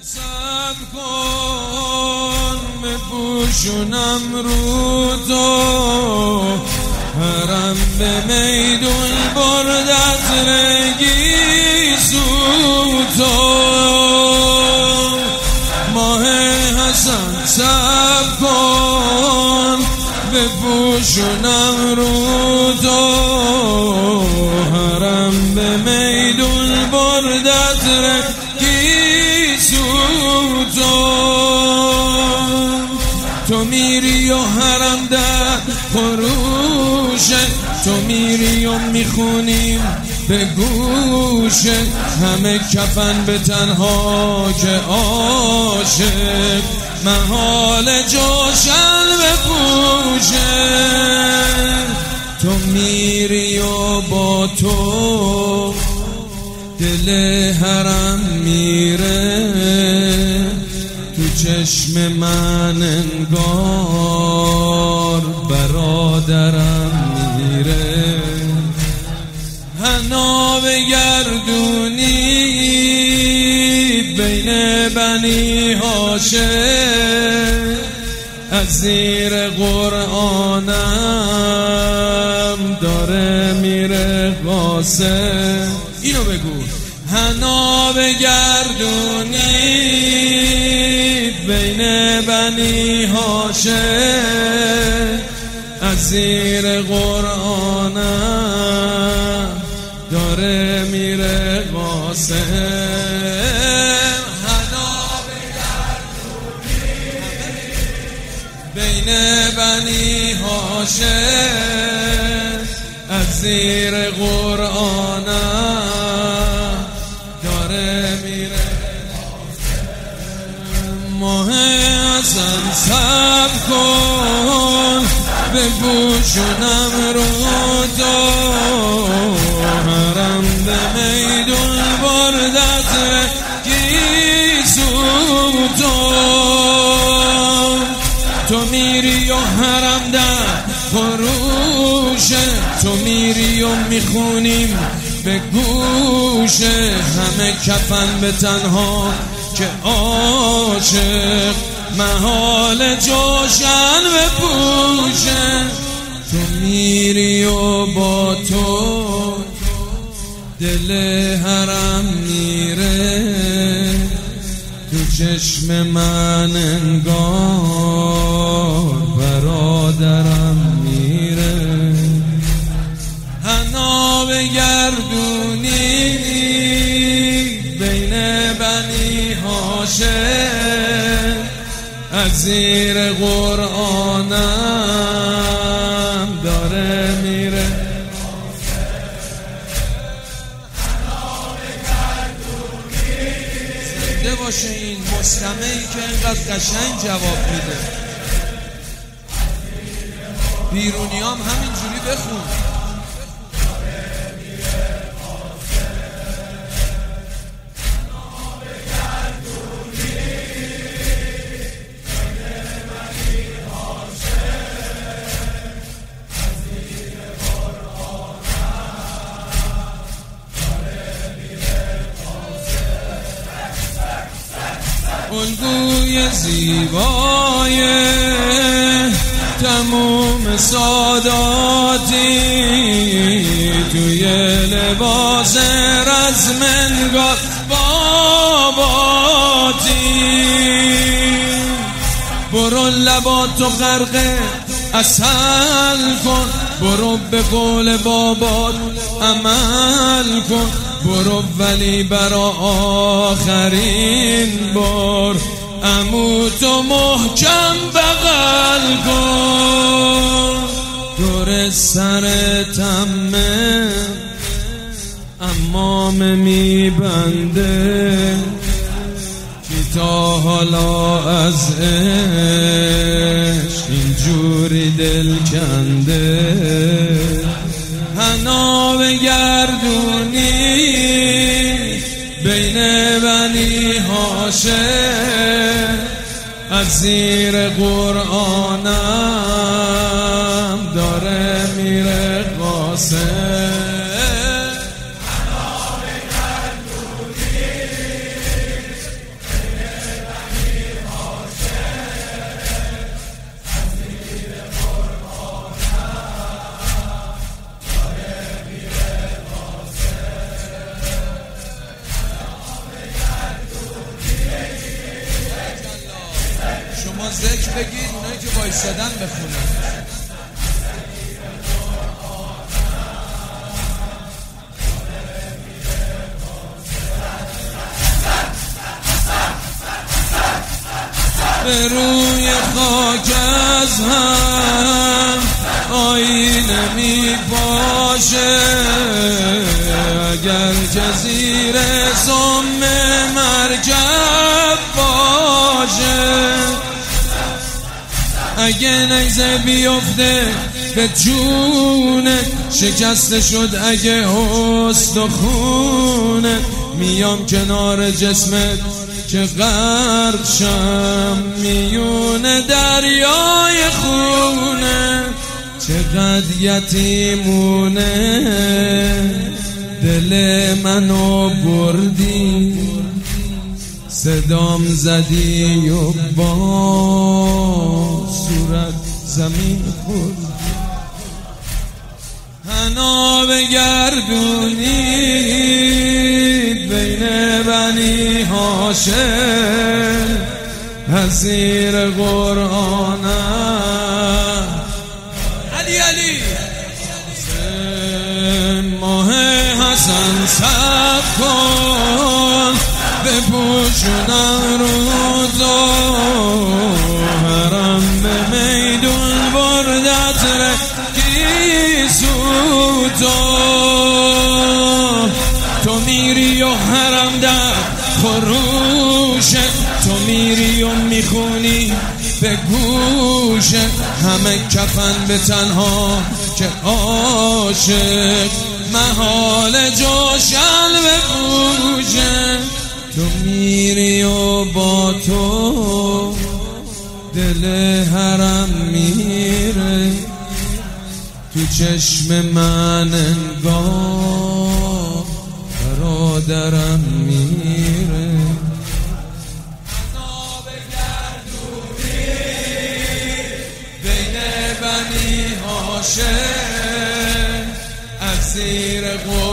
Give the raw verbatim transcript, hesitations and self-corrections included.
صبر کن بپوشونم رو تو، هرم به میدون بردت رگی سوتو. ماه حسن صبر کن بپوشونم رو تو، هرم به میدون بردت رگی سوتو. تو میری و حرم در خروشه، تو میری و میخونیم به گوشه، همه کفن به تنها که عاشق محال جوشن بپوشه. تو میری و با تو دل حرم میره، تو چشم من انگار برادرم میره. حنا بگردونی بین بنی هاشم، از زیر قرآنم داره میره قاسم. اینو بگو. حنا بگردونی بین بنی هاشم، از زیر قرآنم داره میره قاسم. حنا بگردونی بین بنی هاشم، از زیر قرآنم داره میره قاسم. ماه حسن صبر کن بپوشونم رو تو، هرم به میدون بردت رگی سوتو. تو میری و حرم در خروشه، تو میری و میخونیم به گوشه، همه کفن به تنها که عاشق محال جوشن بپوشه. تو میری و با تو دل حرم میره، تو چشم من انگار برادرم میره. حنا بگردونی بین بنی هاشم، از زیر قرآنم داره میره. زنده باشه این مستمعی که اینقدر قشنگ جواب میده. بیرونی هم همینجوری بخون. الگوی زیبای تموم ساداتی، توی لباس رزمنگار باباتی. برو لباتو غرق عسل کن، برو به قول بابات عمل کن، برو ولی برا آخرین بار عمو تو محکم بغل کن. دور سر تمه امام میبنده، کی تا حالا از عشق اینجوری دل کنده. حنا بگردونی بین بنی هاشم، از زیر قرآنم داره میره قاسم. حنا بگردونی بگید اونایی که وایسادن بخونن. به روی خاک از هم آینه می باشه، اگر جزیره سم مرکب باشه، اگه نیزه بیفته به جونه، شکسته شد اگه هست و خونه، میام کنار جسمت که غرق شم میونه دریای خونه، چقدر یتیمونه دل منو بردی، صدام زدی و با صورت زمین خوردی، حنا بگردونید بین بنی هاشم، از زیر قرآنم علی علی ماه حسن سب کن، بپوشونم روزو حرم به میدون بردت رگیسو، تو تو میری و حرم در خروشه، تو میری و میخونی به گوشه، همه کفن به تنها که عاشق محال جوشن به بوشه، تو میری و با تو دل حرم میره، تو چشم من انگار برادرم میره، بین بنی هاشم از زیر